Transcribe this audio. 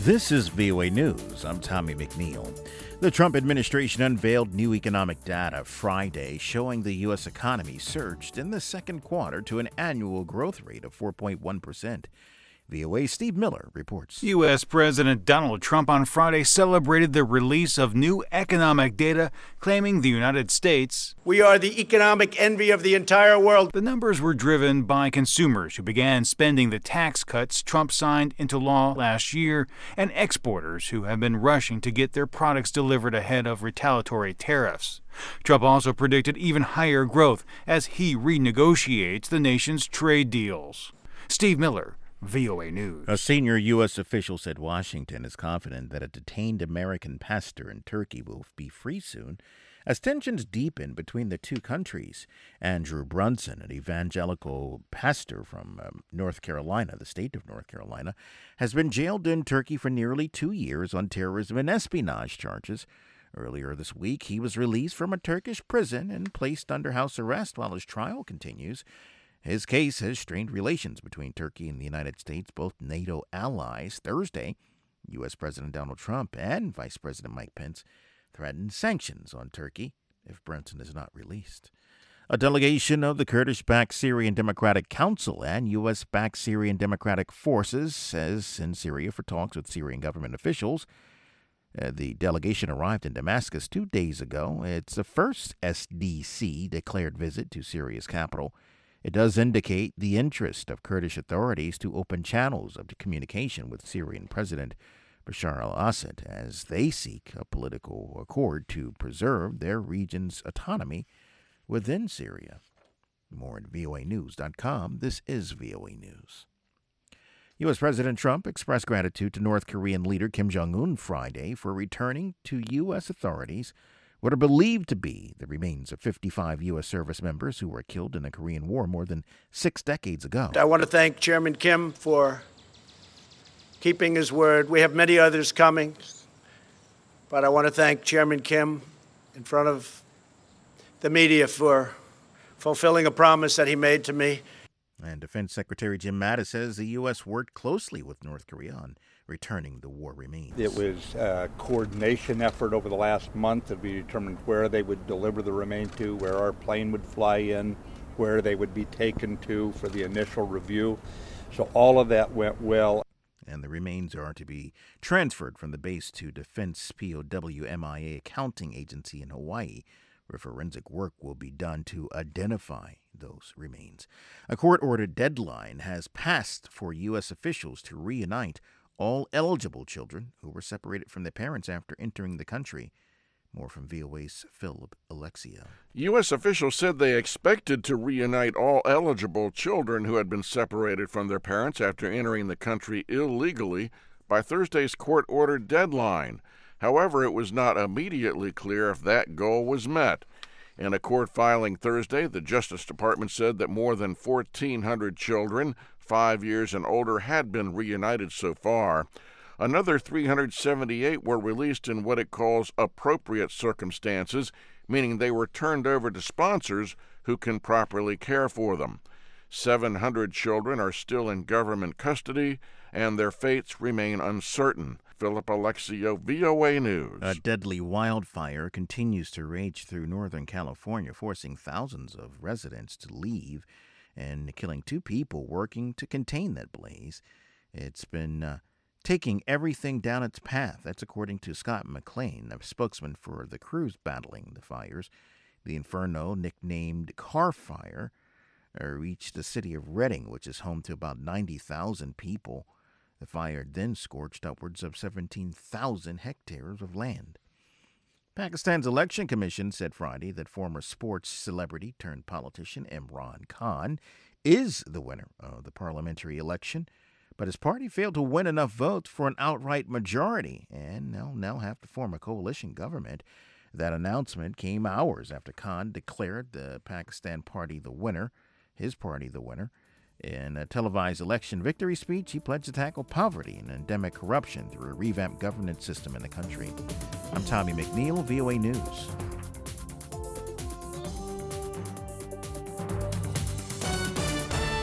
This is VOA News. I'm Tommy McNeil. The Trump administration unveiled new economic data Friday showing the U.S. economy surged in the second quarter to an annual growth rate of 4.1%. VOA's Steve Miller reports. U.S. President Donald Trump on Friday celebrated the release of new economic data, claiming the United States, "We are the economic envy of the entire world." The numbers were driven by consumers who began spending the tax cuts Trump signed into law last year and exporters who have been rushing to get their products delivered ahead of retaliatory tariffs. Trump also predicted even higher growth as he renegotiates the nation's trade deals. Steve Miller, VOA News. A senior U.S. official said Washington is confident that a detained American pastor in Turkey will be free soon as tensions deepen between the two countries. Andrew Brunson, an evangelical pastor from North Carolina, the state of North Carolina, has been jailed in Turkey for nearly 2 years on terrorism and espionage charges. Earlier this week, he was released from a Turkish prison and placed under house arrest while his trial continues. His case has strained relations between Turkey and the United States, both NATO allies. Thursday, U.S. President Donald Trump and Vice President Mike Pence threatened sanctions on Turkey if Brunson is not released. A delegation of the Kurdish-backed Syrian Democratic Council and U.S.-backed Syrian Democratic Forces is in Syria for talks with Syrian government officials. The delegation arrived in Damascus 2 days ago. It's the first SDC-declared visit to Syria's capital. It does indicate the interest of Kurdish authorities to open channels of communication with Syrian President Bashar al-Assad as they seek a political accord to preserve their region's autonomy within Syria. More at voanews.com. This is VOA News. U.S. President Trump expressed gratitude to North Korean leader Kim Jong-un Friday for returning to U.S. authorities what are believed to be the remains of 55 U.S. service members who were killed in the Korean War more than 6 decades ago. I want to thank Chairman Kim for keeping his word. We have many others coming, but I want to thank Chairman Kim in front of the media for fulfilling a promise that he made to me. And Defense Secretary Jim Mattis says the U.S. worked closely with North Korea on returning the war remains. It was a coordination effort over the last month to be determined where they would deliver the remains to, where our plane would fly in, where they would be taken to for the initial review. So all of that went well. And the remains are to be transferred from the base to Defense POW-MIA Accounting Agency in Hawaii, where forensic work will be done to identify those remains. A court-ordered deadline has passed for U.S. officials to reunite all eligible children who were separated from their parents after entering the country. More from VOA's Philip Alexia. U.S. officials said they expected to reunite all eligible children who had been separated from their parents after entering the country illegally by Thursday's court-ordered deadline. However, it was not immediately clear if that goal was met. In a court filing Thursday, the Justice Department said that more than 1,400 children 5 years and older had been reunited so far. Another 378 were released in what it calls appropriate circumstances, meaning they were turned over to sponsors who can properly care for them. 700 children are still in government custody, and their fates remain uncertain. Philip Alexio, VOA News. A deadly wildfire continues to rage through Northern California, forcing thousands of residents to leave and killing 2 people working to contain that blaze. It's been taking everything down its path. That's according to Scott McLean, a spokesman for the crews battling the fires. The inferno, nicknamed Car Fire, reached the city of Redding, which is home to about 90,000 people. The fire then scorched upwards of 17,000 hectares of land. Pakistan's election commission said Friday that former sports celebrity turned politician Imran Khan is the winner of the parliamentary election, but his party failed to win enough votes for an outright majority, and they'll now have to form a coalition government. That announcement came hours after Khan declared the Pakistan party the winner, his party the winner. In a televised election victory speech, he pledged to tackle poverty and endemic corruption through a revamped governance system in the country. I'm Tommy McNeil, VOA News.